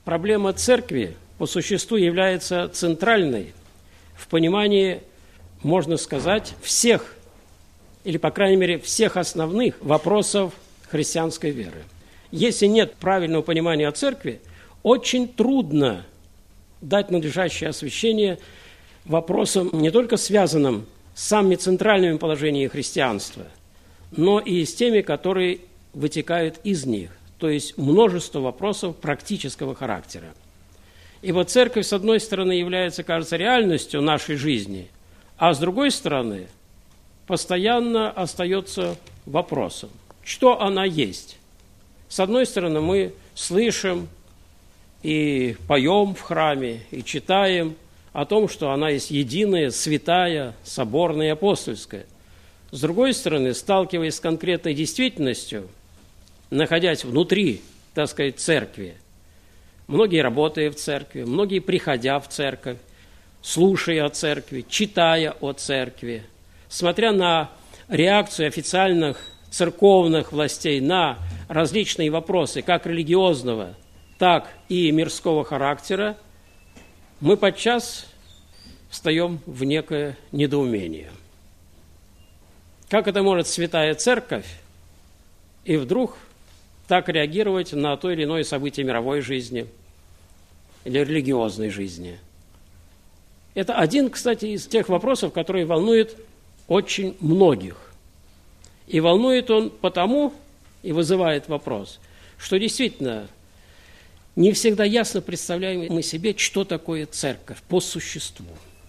проблема церкви по существу является центральной в понимании, можно сказать, всех, или, по крайней мере, всех основных вопросов христианской веры. Если нет правильного понимания о церкви, очень трудно дать надлежащее освещение вопросам, не только связанным с самыми центральными положениями христианства, но и с теми, которые вытекают из них, то есть множество вопросов практического характера. Ибо церковь, с одной стороны, является, кажется, реальностью нашей жизни, а с другой стороны, постоянно остается вопросом, что она есть. С одной стороны, мы слышим и поем в храме, и читаем о том, что она есть единая, святая, соборная и апостольская. С другой стороны, сталкиваясь с конкретной действительностью, находясь внутри, так сказать, церкви, многие работая в церкви, многие приходя в церковь, слушая о церкви, читая о церкви, смотря на реакцию официальных церковных властей на различные вопросы, как религиозного, так и мирского характера, мы подчас встаем в некое недоумение. Как это может святая церковь и вдруг так реагировать на то или иное событие мировой жизни или религиозной жизни? Это один, кстати, из тех вопросов, которые волнуют очень многих. И волнует он потому, и вызывает вопрос, что действительно не всегда ясно представляем мы себе, что такое церковь по существу.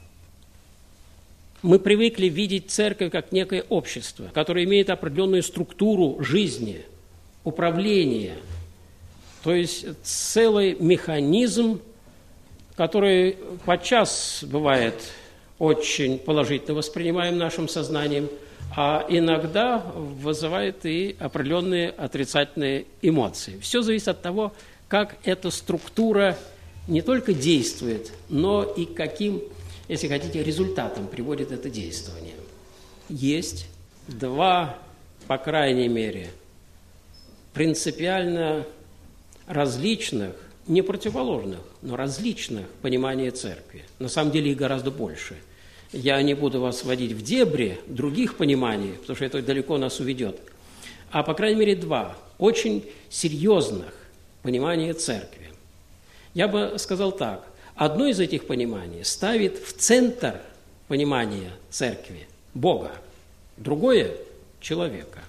Мы привыкли видеть церковь как некое общество, которое имеет определенную структуру жизни, управления, то есть целый механизм, который подчас бывает очень положительно воспринимаем нашим сознанием, а иногда вызывает и определенные отрицательные эмоции. Все зависит от того, как эта структура не только действует, но и каким, если хотите, результатом приводит это действование. Есть два, по крайней мере, принципиально различных, не противоположных, но различных понимания церкви. На самом деле их гораздо больше. Я не буду вас вводить в дебри других пониманий, потому что это далеко нас уведет. А, по крайней мере, два очень серьезных понимания церкви. Я бы сказал так. Одно из этих пониманий ставит в центр понимания церкви Бога, другое – человека.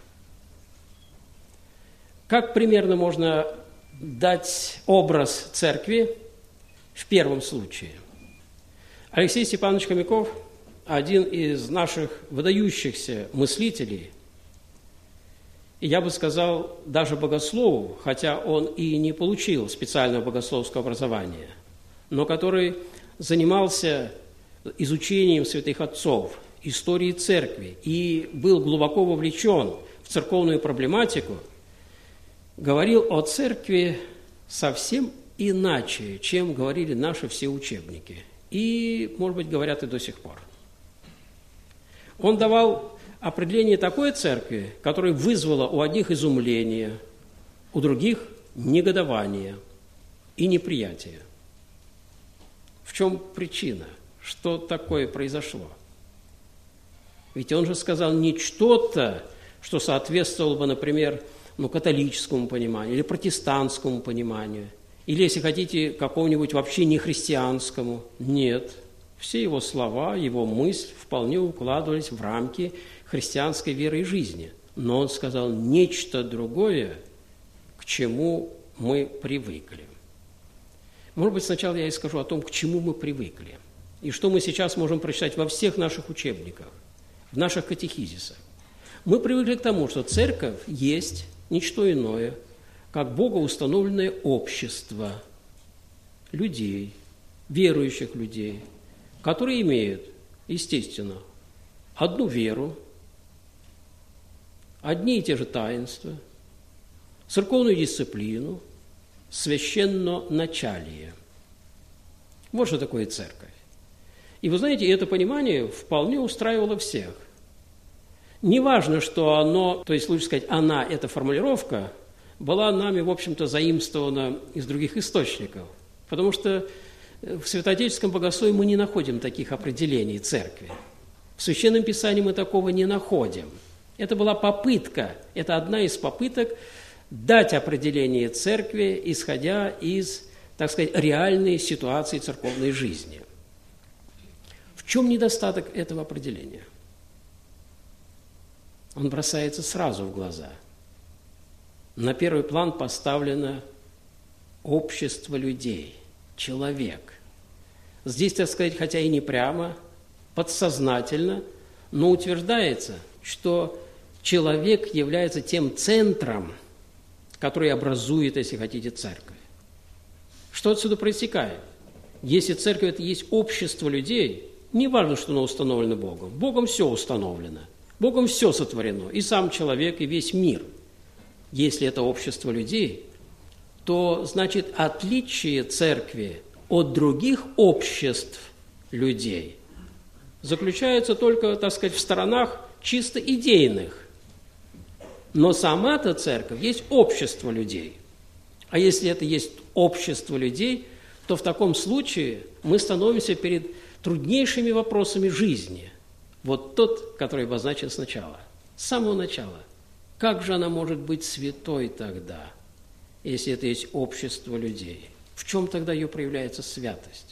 Как примерно можно дать образ церкви в первом случае? Алексей Степанович Хомяков, один из наших выдающихся мыслителей, и я бы сказал, даже богослову, хотя он и не получил специального богословского образования, но который занимался изучением святых отцов, истории церкви и был глубоко вовлечен в церковную проблематику, говорил о церкви совсем иначе, чем говорили наши все учебники. И, может быть, говорят и до сих пор. Он давал определение такой церкви, которое вызвало у одних изумление, у других негодование и неприятие. В чем причина? Что такое произошло? Ведь он же сказал не что-то, что соответствовало бы, например, католическому пониманию или протестантскому пониманию, или, если хотите, какому-нибудь вообще нехристианскому. Нет. Все его слова, его мысль вполне укладывались в рамки христианской веры и жизни. Но он сказал нечто другое, к чему мы привыкли. Может быть, сначала я и скажу о том, к чему мы привыкли, и что мы сейчас можем прочитать во всех наших учебниках, в наших катехизисах. Мы привыкли к тому, что церковь есть ничто иное, как богоустановленное общество людей, верующих людей, которые имеют, естественно, одну веру, одни и те же таинства, церковную дисциплину, священноначалие. Вот что такое церковь. И вы знаете, это понимание вполне устраивало всех. Не важно, что оно, то есть лучше сказать, она, эта формулировка, была нами, в общем-то, заимствована из других источников. Потому что в святоотеческом богословии мы не находим таких определений церкви. В Священном Писании мы такого не находим. Это была попытка, это одна из попыток дать определение церкви, исходя из, так сказать, реальной ситуации церковной жизни. В чем недостаток этого определения? Он бросается сразу в глаза. На первый план поставлено общество людей, человек. Здесь, так сказать, хотя и не прямо, подсознательно, но утверждается, что человек является тем центром, который образует, если хотите, церковь. Что отсюда проистекает? Если церковь – это есть общество людей, не важно, что оно установлено Богом. Богом все установлено. Богом все сотворено, и сам человек, и весь мир. Если это общество людей, то, значит, отличие церкви от других обществ людей заключается только, так сказать, в сторонах чисто идейных. Но сама-то церковь есть общество людей. А если это есть общество людей, то в таком случае мы становимся перед труднейшими вопросами жизни. Вот тот, который обозначен сначала, с самого начала. Как же она может быть святой тогда, если это есть общество людей? В чем тогда ее проявляется святость?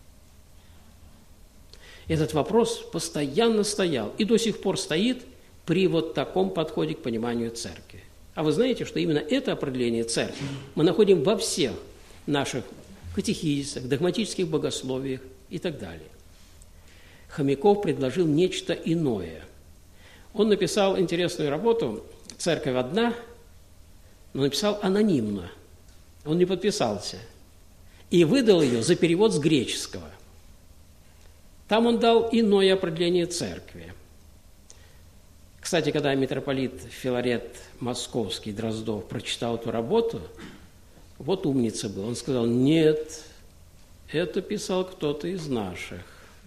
Этот вопрос постоянно стоял и до сих пор стоит при вот таком подходе к пониманию церкви. А вы знаете, что именно это определение церкви мы находим во всех наших катехизисах, догматических богословиях и так далее. Хомяков предложил нечто иное. Он написал интересную работу «Церковь одна», но написал анонимно. Он не подписался. И выдал ее за перевод с греческого. Там он дал иное определение церкви. Кстати, когда митрополит Филарет Московский Дроздов прочитал эту работу, вот умница был. Он сказал: нет, это писал кто-то из наших.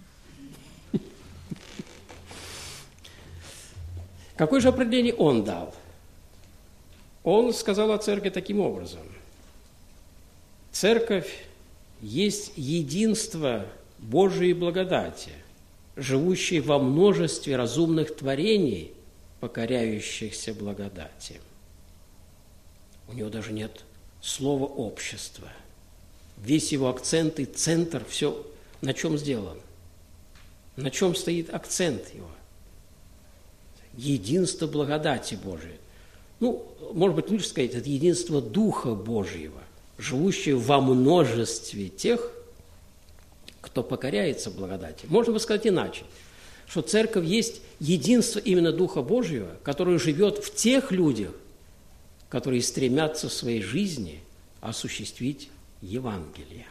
Какое же определение он дал? Он сказал о церкви таким образом. Церковь есть единство Божией благодати, живущей во множестве разумных творений, покоряющихся благодати. У него даже нет слова «общество». Весь его акцент и центр, все на чем сделан? На чем стоит акцент его? Единство благодати Божией. Может быть, лучше сказать, это единство Духа Божьего, живущее во множестве тех, кто покоряется благодати. Можно бы сказать иначе, что церковь есть единство именно Духа Божьего, которое живет в тех людях, которые стремятся в своей жизни осуществить Евангелие.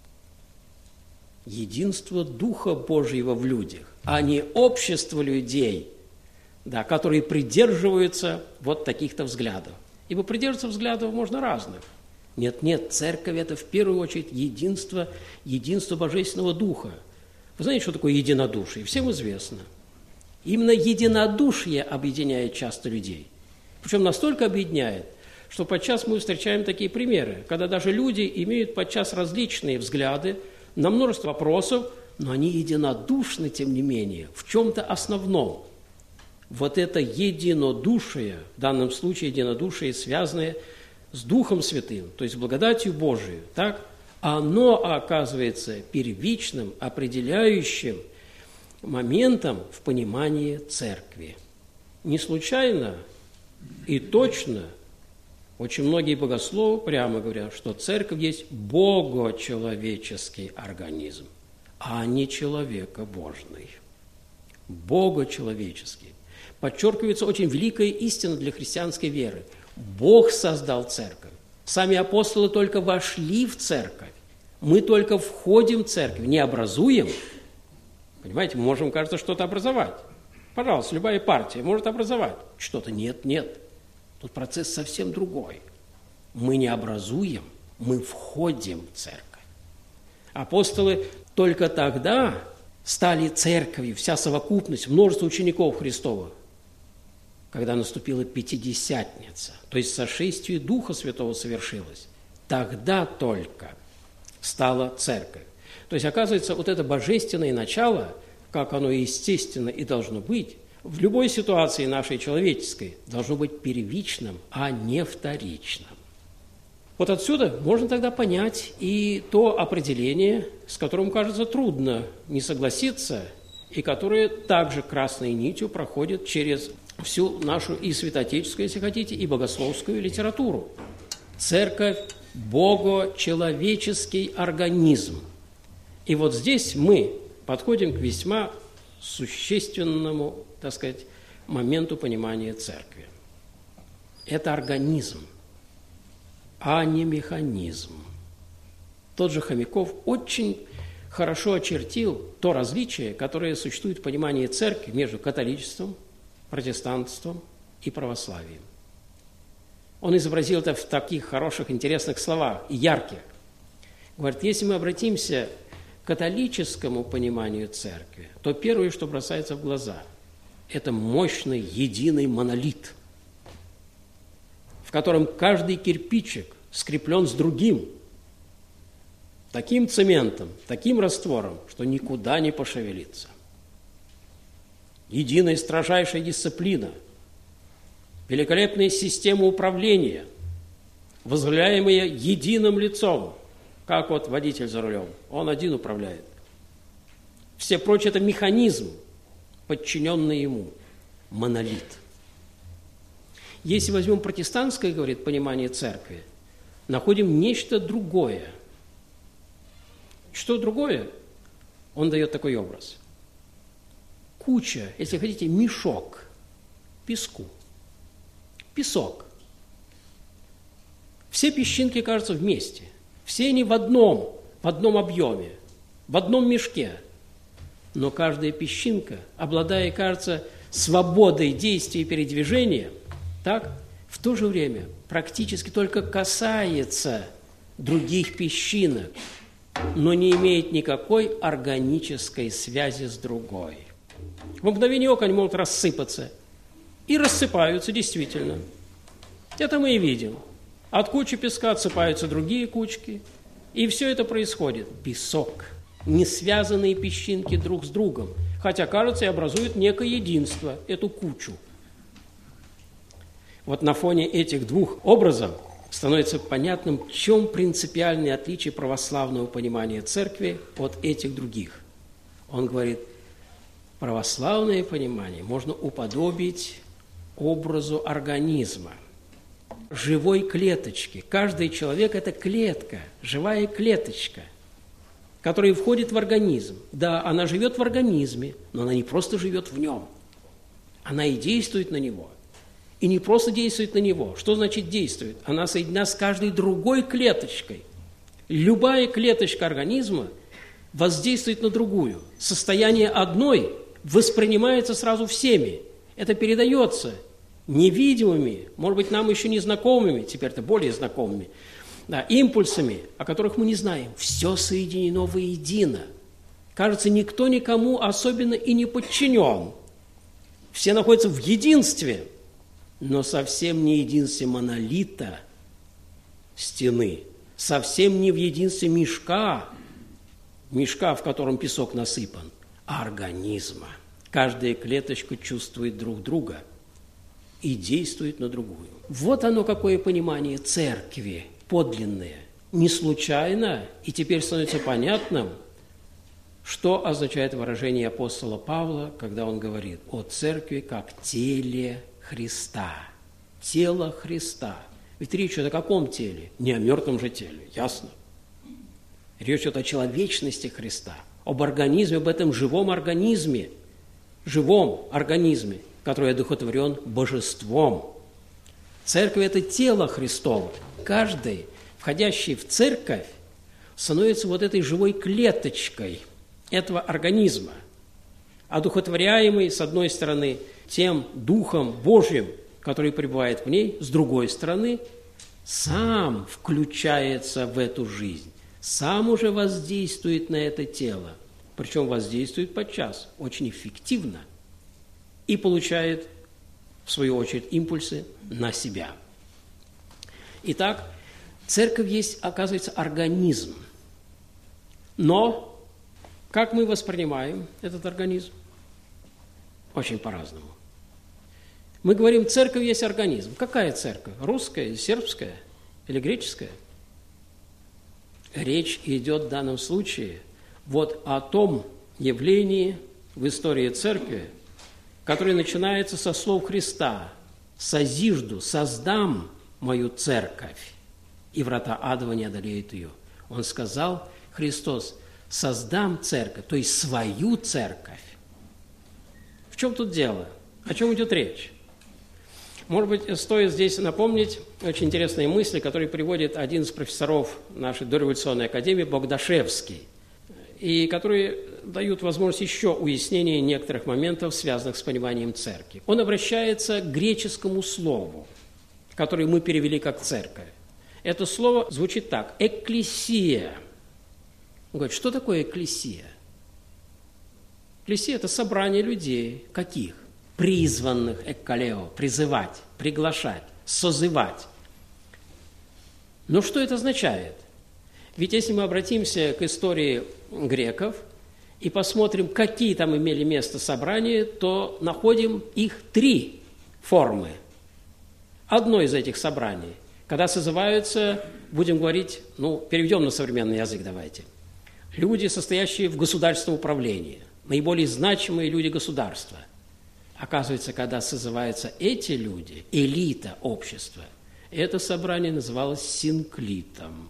Единство Духа Божьего в людях, а не общество людей, которые придерживаются вот таких-то взглядов. Ибо придерживаться взглядов можно разных. Нет, церковь – это в первую очередь единство Божественного Духа. Вы знаете, что такое единодушие? Всем известно. Именно единодушие объединяет часто людей. Причем настолько объединяет, что подчас мы встречаем такие примеры, когда даже люди имеют подчас различные взгляды на множество вопросов, но они единодушны, тем не менее, в чем-то основном. Вот это единодушие, в данном случае единодушие, связанное с Духом Святым, то есть благодатью Божией, так, оно оказывается первичным, определяющим моментом в понимании церкви. Не случайно и точно очень многие богословы прямо говорят, что церковь есть богочеловеческий организм, а не человекобожный. Богочеловеческий. Подчеркивается очень великая истина для христианской веры. Бог создал церковь. Сами апостолы только вошли в церковь. Мы только входим в церковь, не образуем. Понимаете, мы можем, кажется, что-то образовать. Пожалуйста, любая партия может образовать что-то. Нет. Тут процесс совсем другой. Мы не образуем, мы входим в церковь. Апостолы только тогда стали церковью, вся совокупность, множество учеников Христовых, когда наступила Пятидесятница, то есть сошествие Духа Святого совершилось. Тогда только стала церковь. То есть, оказывается, вот это божественное начало, как оно естественно и должно быть, в любой ситуации нашей человеческой должно быть первичным, а не вторичным. Вот отсюда можно тогда понять и то определение, с которым, кажется, трудно не согласиться, и которое также красной нитью проходит через всю нашу и святоотеческую, если хотите, и богословскую литературу. Церковь – богочеловеческий организм. И вот здесь мы подходим к весьма существенному, так сказать, моменту понимания церкви. Это организм, а не механизм. Тот же Хомяков очень хорошо очертил то различие, которое существует в понимании церкви между католичеством, протестантством и православием. Он изобразил это в таких хороших, интересных словах и ярких. Говорит, если мы обратимся к католическому пониманию церкви, то первое, что бросается в глаза, это мощный единый монолит, в котором каждый кирпичик скреплен с другим, таким цементом, таким раствором, что никуда не пошевелится. Единая строжайшая дисциплина, великолепная система управления, возглавляемая единым лицом, как вот водитель за рулем, он один управляет. Все прочее – это механизм, подчиненный ему, монолит. Если возьмем протестантское, говорит, понимание церкви, находим нечто другое. Что другое? Он дает такой образ. Куча, если хотите, мешок песку. Песок. Все песчинки кажутся вместе. Все они в одном объеме, в одном мешке. Но каждая песчинка, обладая, кажется, свободой действия и передвижения, так, в то же время практически только касается других песчинок, но не имеет никакой органической связи с другой. В мгновение ока они могут рассыпаться. И рассыпаются действительно. Это мы и видим. От кучи песка отсыпаются другие кучки. И все это происходит. Песок. Не связанные песчинки друг с другом. Хотя, кажется, и образуют некое единство, эту кучу. Вот на фоне этих двух образов становится понятным, в чем принципиальное отличие православного понимания церкви от этих других. Он говорит, православное понимание можно уподобить образу организма, живой клеточки. Каждый человек – это клетка, живая клеточка, которая входит в организм. Да, она живет в организме, но она не просто живет в нем. Она и действует на него. И не просто действует на него. Что значит действует? Она соединена с каждой другой клеточкой. Любая клеточка организма воздействует на другую. Состояние одной воспринимается сразу всеми. Это передается невидимыми, может быть, нам еще не знакомыми, теперь-то более знакомыми, да, импульсами, о которых мы не знаем. Все соединено воедино. Кажется, никто никому особенно и не подчинен. Все находятся в единстве, но совсем не в единстве монолита стены, совсем не в единстве мешка, в котором песок насыпан, а организма. Каждая клеточка чувствует друг друга и действует на другую. Вот оно, какое понимание церкви, подлинное. Не случайно, и теперь становится понятным, что означает выражение апостола Павла, когда он говорит о церкви как теле Христа. Тело Христа. Ведь речь идет о каком теле? Не о мертвом же теле, ясно. Речь идет о человечности Христа, об организме, об этом живом организме, который одухотворен божеством. Церковь – это тело Христово. Каждый, входящий в церковь, становится вот этой живой клеточкой этого организма, одухотворяемый, с одной стороны, тем Духом Божьим, который пребывает в ней, с другой стороны, сам включается в эту жизнь, сам уже воздействует на это тело, причем воздействует подчас очень эффективно и получает, в свою очередь, импульсы на себя. Итак, церковь есть, оказывается, организм. Но как мы воспринимаем этот организм? Очень по-разному. Мы говорим, церковь есть организм. Какая церковь? Русская, сербская или греческая? Речь идет в данном случае вот о том явлении в истории церкви, которое начинается со слов Христа: «Созижду, создам мою церковь, и врата адова не одолеют ее». Он сказал, Христос, создам церковь, то есть свою церковь. В чем тут дело? О чем идет речь? Может быть, стоит здесь напомнить очень интересные мысли, которые приводит один из профессоров нашей дореволюционной академии, Богдашевский, и которые дают возможность еще уяснения некоторых моментов, связанных с пониманием церкви. Он обращается к греческому слову, которое мы перевели как «церковь». Это слово звучит так: «экклесия». Он говорит, что такое экклесия? Экклесия – это собрание людей. Каких? Призванных, эккалео, призывать, приглашать, созывать. Но что это означает? Ведь если мы обратимся к истории греков и посмотрим, какие там имели место собрания, то находим их 3 формы. Одно из этих собраний, когда созываются, будем говорить, переведем на современный язык давайте, люди, состоящие в государственном управлении, наиболее значимые люди государства. Оказывается, когда созываются эти люди, элита общества, это собрание называлось синклитом.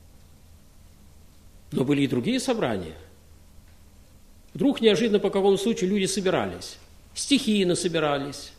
Но были и другие собрания. Вдруг неожиданно по какому случаю люди собирались, стихийно собирались,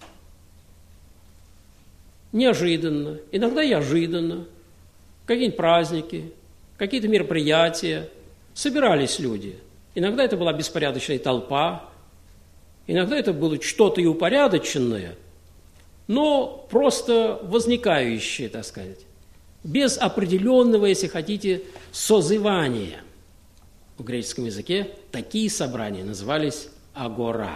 неожиданно, иногда и ожиданно, какие-нибудь праздники, какие-то мероприятия, собирались люди. Иногда это была беспорядочная толпа, иногда это было что-то и упорядоченное, но просто возникающее, так сказать, без определенного, если хотите, созывания. В греческом языке такие собрания назывались агора.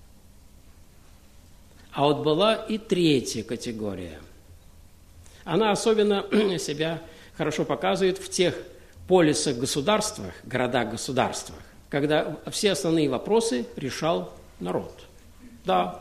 А вот была и 3-я категория. Она особенно себя хорошо показывает в тех полисах-государствах, городах-государствах, когда все основные вопросы решал народ. Да.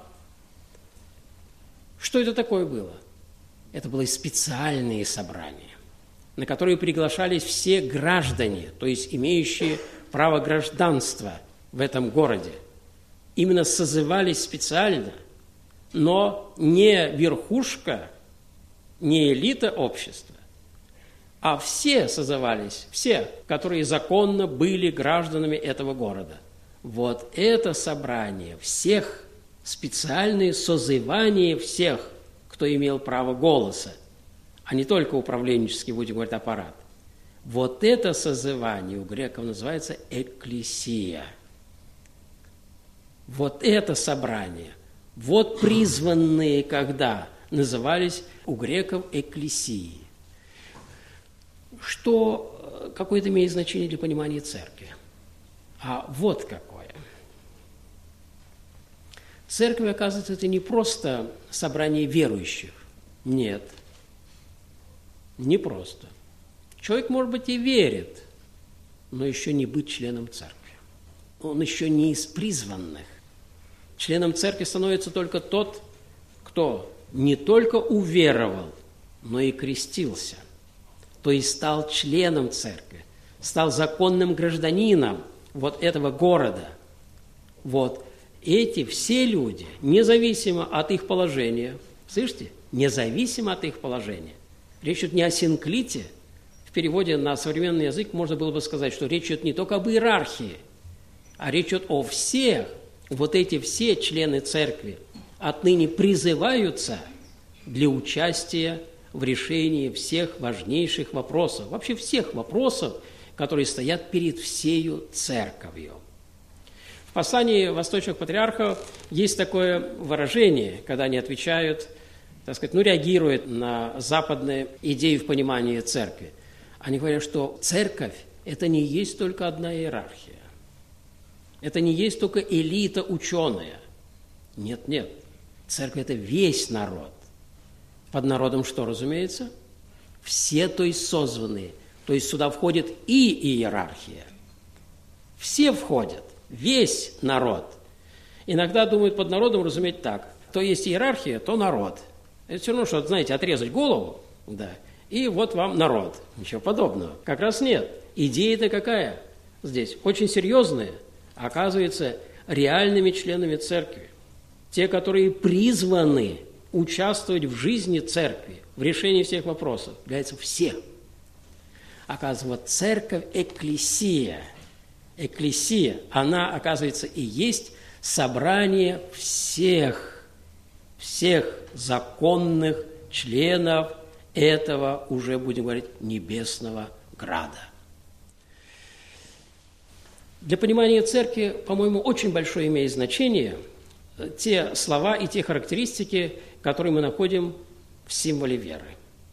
Что это такое было? Это были специальные собрания, на которые приглашались все граждане, то есть имеющие право гражданства в этом городе. Именно созывались специально, но не верхушка, не элита общества, а все созывались, все, которые законно были гражданами этого города. Вот это собрание всех, специальное созывание всех, кто имел право голоса, а не только управленческий, будем говорить, аппарат. Вот это созывание у греков называется экклесия. Вот это собрание, вот призванные когда назывались у греков экклесией. Что какое-то имеет значение для понимания церкви? А вот какое. Церковь, оказывается, это не просто собрание верующих. Нет, не просто. Человек, может быть, и верит, но еще не быть членом церкви. Он еще не из призванных. Членом церкви становится только тот, кто не только уверовал, но и крестился. То есть стал членом церкви, стал законным гражданином вот этого города. Вот эти все люди, независимо от их положения, слышите, независимо от их положения, речь идет не о синклите, в переводе на современный язык можно было бы сказать, что речь идет не только об иерархии, а речь идет о всех, вот эти все члены церкви отныне призываются для участия в решении всех важнейших вопросов, вообще всех вопросов, которые стоят перед всею церковью. В послании восточных патриархов есть такое выражение, когда они отвечают, так сказать, реагируют на западные идеи в понимании церкви. Они говорят, что церковь – это не есть только одна иерархия, это не есть только элита ученая. Нет, нет, церковь – это весь народ. Под народом что, разумеется? Все, то есть созванные. То есть сюда входит и иерархия, Все входят, весь народ. Иногда думают под народом разуметь так. То есть иерархия, то народ. Это все равно, что, знаете, отрезать голову, да, и вот вам народ. Ничего подобного. Как раз нет. Идея-то какая здесь? Очень серьезная. Оказывается, реальными членами церкви. Те, которые призваны участвовать в жизни церкви, в решении всех вопросов, являются все. Оказывается, церковь экклесия. Экклесия, она, оказывается, и есть собрание всех законных членов этого, уже будем говорить, небесного града. Для понимания церкви, по-моему, очень большое имеет значение те слова и те характеристики, которые мы находим в символе веры.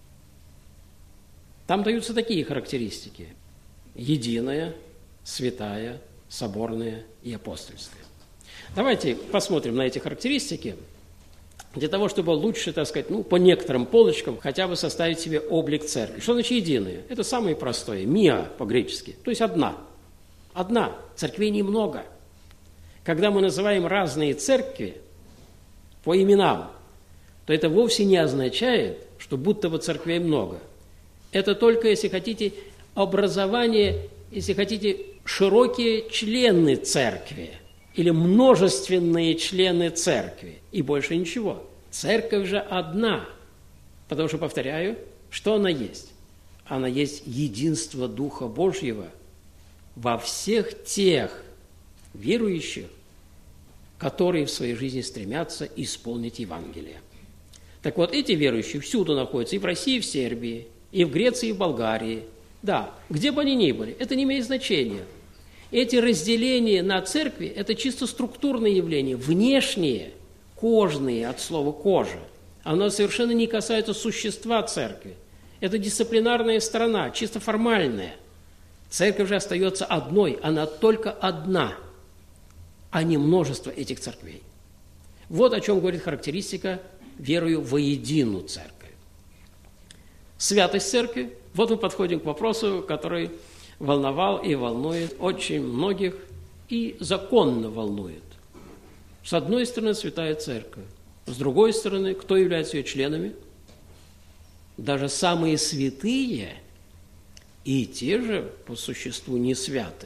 Там даются такие характеристики: единая, святая, соборная и апостольская. Давайте посмотрим на эти характеристики, для того, чтобы лучше, так сказать, по некоторым полочкам хотя бы составить себе облик церкви. Что значит единая? Это самое простое. Миа по-гречески. То есть одна. Одна. Церквей немного. Когда мы называем разные церкви по именам, то это вовсе не означает, что будто бы церквей много. Это только, если хотите, образование, если хотите, широкие члены церкви или множественные члены церкви, и больше ничего. Церковь же одна, потому что, повторяю, что она есть? Она есть единство Духа Божьего во всех тех верующих, которые в своей жизни стремятся исполнить Евангелие. Так вот, эти верующие всюду находятся, и в России, и в Сербии, и в Греции, и в Болгарии. Да, где бы они ни были, это не имеет значения. Эти разделения на церкви – это чисто структурные явления, внешние, кожные, от слова «кожа». Оно совершенно не касается существа церкви. Это дисциплинарная сторона, чисто формальная. Церковь же остается одной, она только одна, а не множество этих церквей. Вот о чем говорит характеристика «верую воедину церковь». Святость церкви. Вот мы подходим к вопросу, который волновал и волнует очень многих, и законно волнует. С одной стороны, святая церковь. С другой стороны, кто является ее членами? Даже самые святые и те же по существу не святы.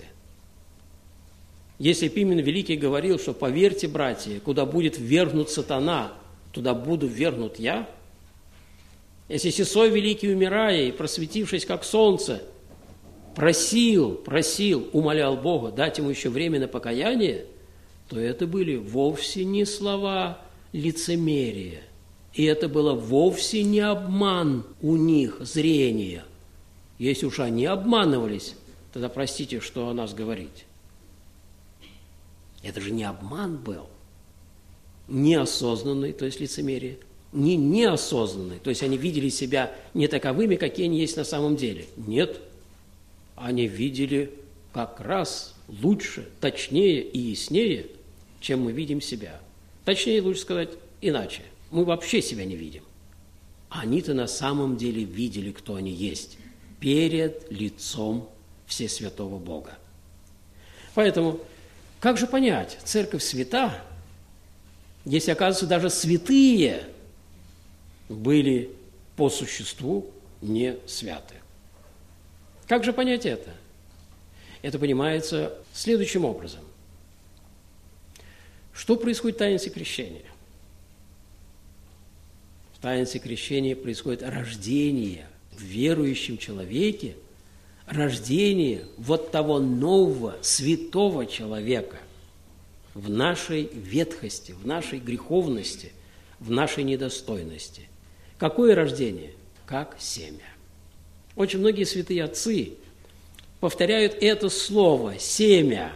Если Пимен Великий говорил, что поверьте, братья, куда будет ввергнут сатана, туда буду ввергнут я. Если Сесой Великий, умирая и просветившись как солнце, просил, умолял Бога дать ему еще время на покаяние, то это были вовсе не слова лицемерия. И это было вовсе не обман у них зрения. Если уж они обманывались, тогда простите, что о нас говорить. Это же не обман был. Неосознанный, то есть лицемерие. Не неосознанный, то есть они видели себя не таковыми, какие они есть на самом деле. Нет. Они видели как раз лучше, точнее и яснее, чем мы видим себя. Точнее, лучше сказать иначе. Мы вообще себя не видим. Они-то на самом деле видели, кто они есть, перед лицом Всесвятого Бога. Поэтому, как же понять, церковь свята, если, оказывается, даже святые были по существу не святы? Как же понять это? Это понимается следующим образом. Что происходит в таинстве крещения? В таинстве крещения происходит рождение в верующем человеке, рождение вот того нового, святого человека в нашей ветхости, в нашей греховности, в нашей недостойности. Какое рождение? Как семя. Очень многие святые отцы повторяют это слово «семя».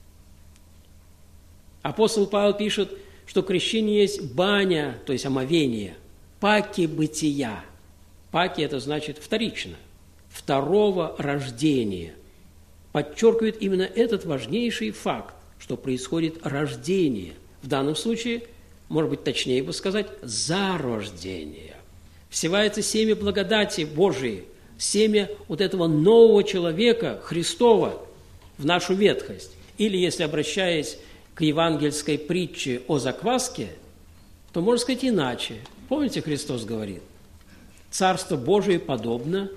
Апостол Павел пишет, что крещение есть баня, то есть омовение, паки бытия. Паки – это значит вторично, второго рождения. Подчеркивает именно этот важнейший факт, что происходит рождение. В данном случае, может быть, точнее бы сказать, зарождение. Всевается семя благодати Божией, семя вот этого нового человека, Христова, в нашу ветхость. Или, если обращаясь к евангельской притче о закваске, то можно сказать иначе. Помните, Христос говорит, Царство Божие подобно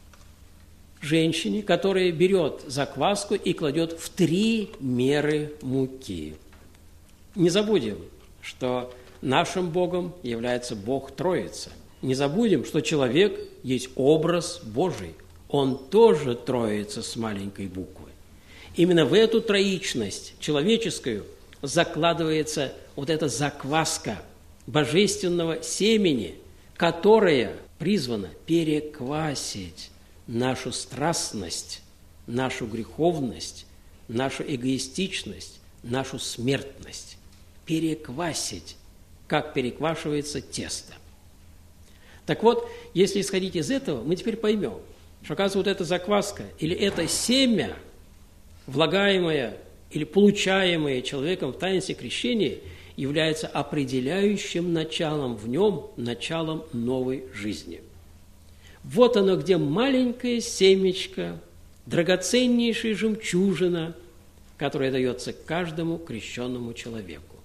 женщине, которая берет закваску и кладет в 3 меры муки. Не забудем, что нашим Богом является Бог Троица. Не забудем, что человек есть образ Божий. Он тоже Троица с маленькой буквы. Именно в эту троичность человеческую закладывается вот эта закваска божественного семени, которая призвана переквасить нашу страстность, нашу греховность, нашу эгоистичность, нашу смертность. Переквасить, как переквашивается тесто. Так вот, если исходить из этого, мы теперь поймем, что, оказывается, вот эта закваска или это семя, влагаемое или получаемое человеком в таинстве крещения, является определяющим началом в нем, началом новой жизни. Вот оно, где маленькое семечко, драгоценнейшая жемчужина, которая дается каждому крещенному человеку.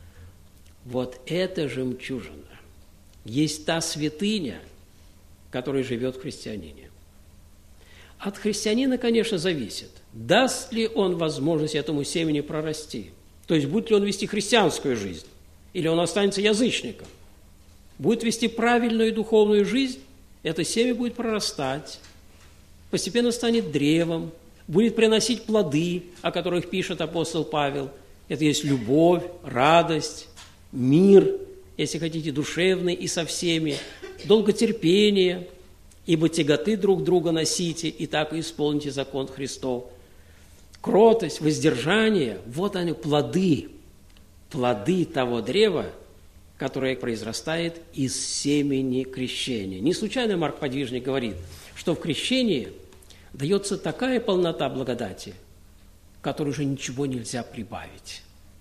Вот эта жемчужина есть та святыня, которая живет в христианине. От христианина, конечно, зависит, даст ли он возможность этому семени прорасти. То есть, будет ли он вести христианскую жизнь, или он останется язычником. Будет вести правильную духовную жизнь, это семя будет прорастать, постепенно станет древом, будет приносить плоды, о которых пишет апостол Павел. Это есть любовь, радость, мир, если хотите, душевный и со всеми, долготерпение, ибо тяготы друг друга носите, и так и исполните закон Христов. Кротость, воздержание – вот они, плоды того древа, которое произрастает из семени крещения. Не случайно Марк Подвижник говорит, что в крещении дается такая полнота благодати, которой уже ничего нельзя прибавить.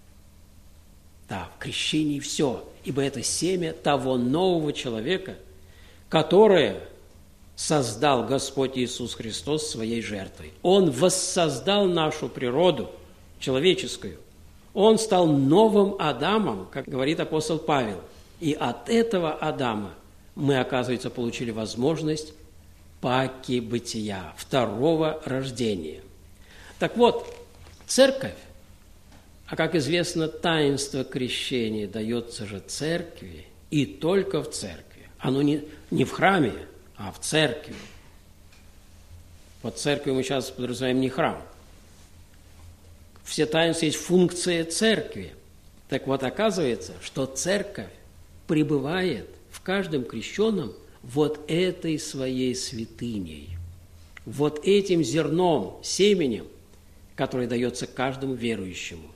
Да, в крещении все, ибо это семя того нового человека, которое создал Господь Иисус Христос своей жертвой. Он воссоздал нашу природу человеческую. Он стал новым Адамом, как говорит апостол Павел. И от этого Адама мы, оказывается, получили возможность паки бытия, второго рождения. Так вот, церковь, а как известно, таинство крещения дается же церкви и только в церкви. Оно не в храме, а в церкви. Под церковью мы сейчас подразумеваем не храм. Все таинства есть функция церкви. Так вот, оказывается, что церковь пребывает в каждом крещенном вот этой своей святыней, вот этим зерном, семенем, которое дается каждому верующему.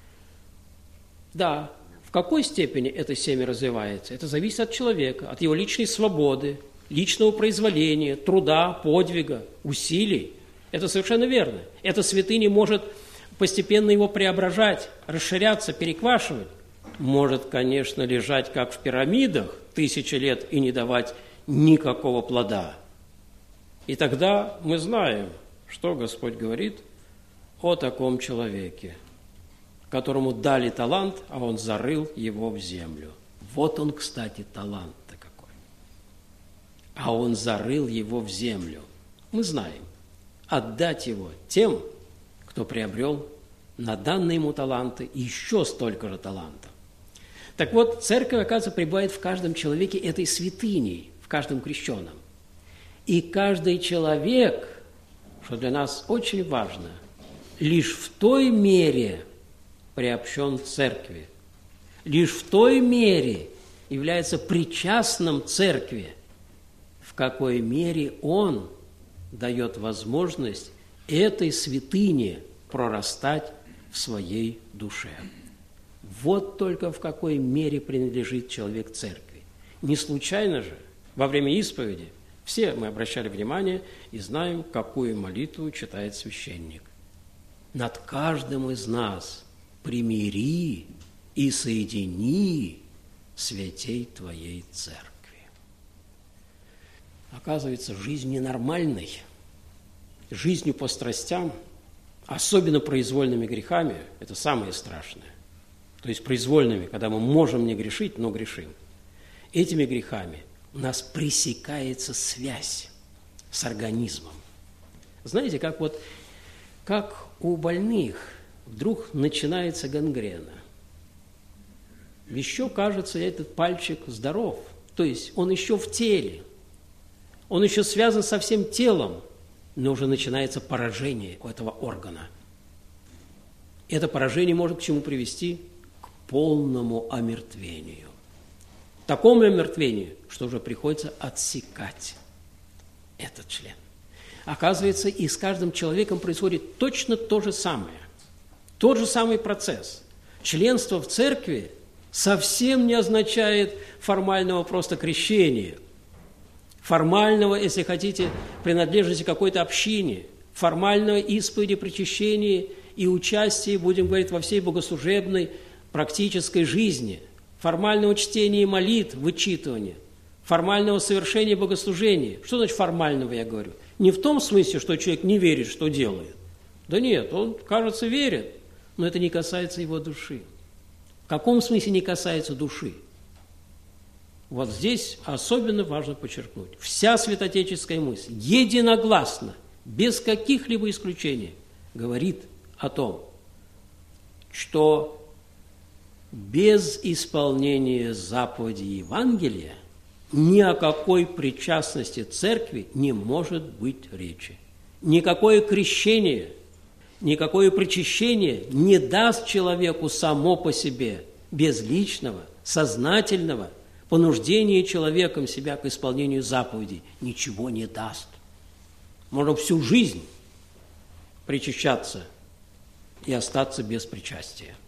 Да, в какой степени это семя развивается? Это зависит от человека, от его личной свободы, личного произволения, труда, подвига, усилий. Это совершенно верно. Эта святыня может постепенно его преображать, расширяться, переквашивать. Может, конечно, лежать, как в пирамидах, 1000 лет и не давать никакого плода. И тогда мы знаем, что Господь говорит о таком человеке, которому дали талант, а он зарыл его в землю. Вот он, кстати, талант-то какой. А он зарыл его в землю. Мы знаем, отдать его тем, кто приобрел на данные ему таланты еще столько же талантов. Так вот, церковь, оказывается, пребывает в каждом человеке этой святыней, в каждом крещенном. И каждый человек, что для нас очень важно, лишь в той мере приобщен к церкви, лишь в той мере является причастным церкви, в какой мере он дает возможность этой святыне прорастать в своей душе. Вот только в какой мере принадлежит человек церкви. Не случайно же во время исповеди все мы обращали внимание и знаем, какую молитву читает священник. «Над каждым из нас примири и соедини святей Твоей церкви». Оказывается, жизнь ненормальной, жизнью по страстям, особенно произвольными грехами, это самое страшное. То есть произвольными, когда мы можем не грешить, но грешим. Этими грехами у нас пресекается связь с организмом. Знаете, как у больных вдруг начинается гангрена. Еще, кажется, этот пальчик здоров, то есть он еще в теле, он еще связан со всем телом, но уже начинается поражение у этого органа. Это поражение может к чему привести? К полному омертвению. Такому омертвению, что уже приходится отсекать этот член. Оказывается, и с каждым человеком происходит точно то же самое. Тот же самый процесс. Членство в церкви совсем не означает формального просто крещения, формального, если хотите, принадлежности к какой-то общине, формального исповеди, причащения и участия, будем говорить, во всей богослужебной практической жизни, формального чтения и молитв, вычитывания, формального совершения богослужения. Что значит формального, я говорю? Не в том смысле, что человек не верит, что делает. Да нет, он, кажется, верит, но это не касается его души. В каком смысле не касается души? Вот здесь особенно важно подчеркнуть. Вся святоотеческая мысль единогласно, без каких-либо исключений, говорит о том, что без исполнения заповедей Евангелия ни о какой причастности церкви не может быть речи. Никакое крещение, никакое причащение не даст человеку само по себе, без личного, сознательного понуждения человеком себя к исполнению заповедей. Ничего не даст. Можно всю жизнь причащаться и остаться без причастия.